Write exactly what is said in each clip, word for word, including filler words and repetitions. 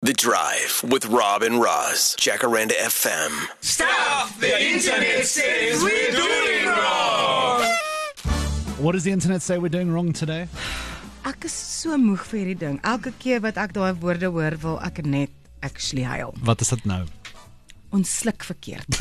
The Drive with Rob and Roz, Jacaranda F M. Stuff the internet says we're doing wrong. What does the internet say we're doing wrong today? Ek is so moeg vir hierdie ding. Elke keer wat ek daai woorde hoor, wil ek net actually huil. Wat is dit nou? Ons sluk verkeerd.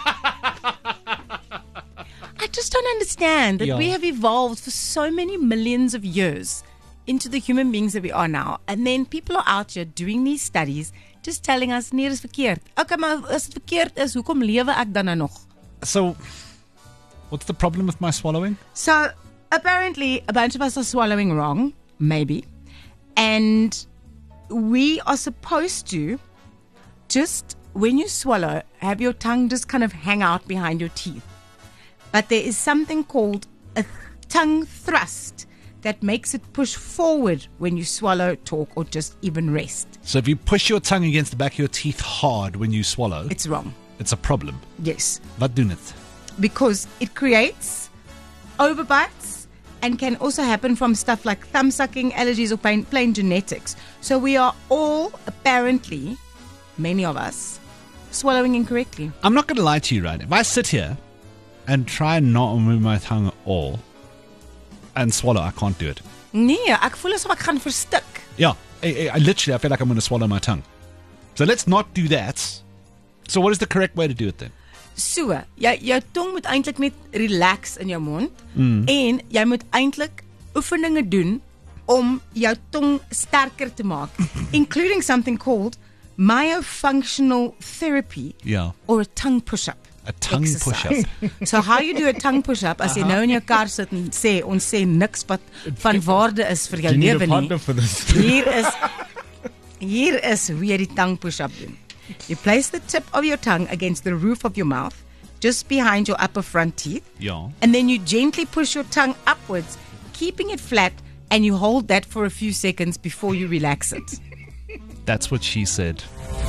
I just don't understand that Ja. we have evolved for so many millions of years into the human beings that we are now. And then people are out here doing these studies just telling us, nee, dit is verkeerd. Okay, maar as dit verkeerd is, hoekom lewe ek dan nou nog? So, what's the problem with my swallowing? So, apparently, a bunch of us are swallowing wrong, maybe. And we are supposed to just, when you swallow, have your tongue just kind of hang out behind your teeth. But there is something called a tongue thrust that makes it push forward when you swallow, talk, or just even rest. So if you push your tongue against the back of your teeth hard when you swallow, It's wrong. it's a problem. Yes. Wat doen het? Because it creates overbites and can also happen from stuff like thumb sucking, allergies, or plain, plain genetics. So we are all apparently, many of us, swallowing incorrectly. I'm not going to lie to you, right? If I sit here and try and not move my tongue at all and swallow, I can't do it. Nee, ek voel asof ek gaan verstik. Yeah, I, I, I literally, I feel like I'm going to swallow my tongue. So let's not do that. So what is the correct way to do it then? So, jy, jou tong moet eintlik net relax in jou mond mm. en jy moet eintlik oefeninge doen om jou tong sterker te maak, including something called myofunctional therapy Yeah. or a tongue push-up. A tongue exercise. push-up. So how you do a tongue push-up as jy nou in jou kar sit en sê, ons sê niks wat van waarde is vir jou lewe nie. for this. Hier is hier is hoe jy die tongue push-up doen. You place the tip of your tongue against the roof of your mouth, just behind your upper front teeth, Yeah. and then you gently push your tongue upwards, keeping it flat, and you hold that for a few seconds before you relax it. That's what she said.